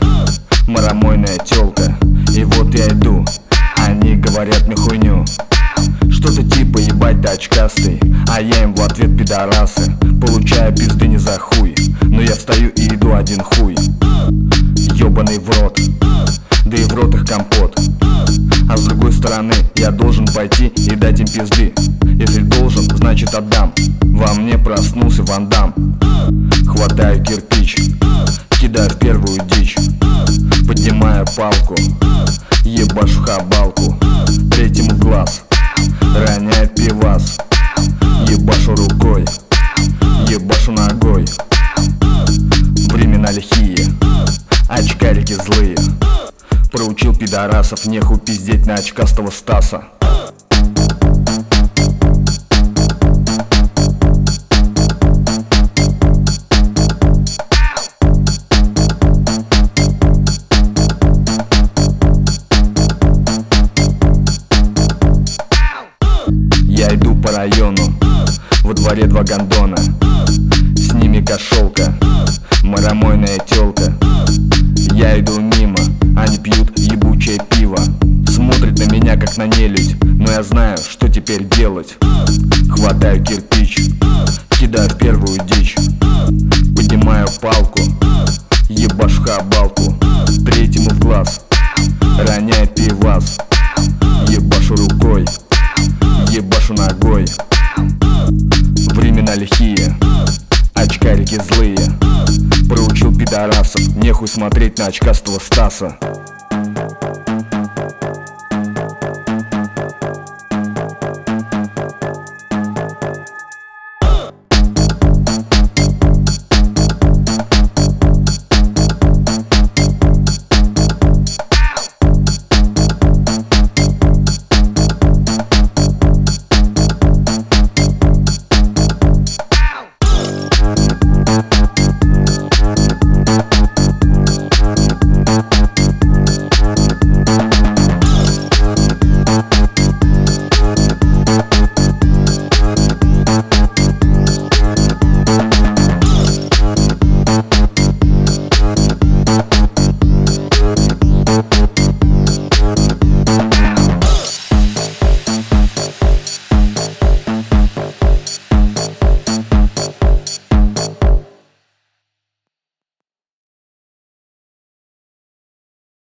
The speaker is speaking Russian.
маромойная тёлка. И вот я иду, они говорят мне хуйню, что-то типа ебать ты очкастый, а я им в ответ пидорасы. Получаю пизды не за хуй, но я встаю и иду один хуй. Ёбаный в рот, да и в рот их компот. А с другой стороны я должен пойти и дать им пизды. Если должен, значит отдам. Во мне проснулся Ван Дам. Хватаю кирпич, кидаю в первую дичь, поднимаю палку, ебашу хабалку. Третьему глаз, роняю пивас, ебашу рукой, ебашу ногой. Времена лихие, очкарики злые. Проучил пидорасов, нехуй пиздеть на очкастого Стаса. Я иду по району, во дворе два гондона, с ними кошелка, маромойная тёлка. Я иду мимо, они пьют ебучее пиво, смотрят на меня как на нелюдь, но я знаю, что теперь делать. Хватаю кирпич, кидаю в первую дичь, поднимаю палку, ебашу хабалку. Третьему в глаз, роняю пивас, ебашу рукой, ебашу ногой. Времена лихие, очкарики злые. Проучил пидорасов, нехуй смотреть на очкастого Стаса.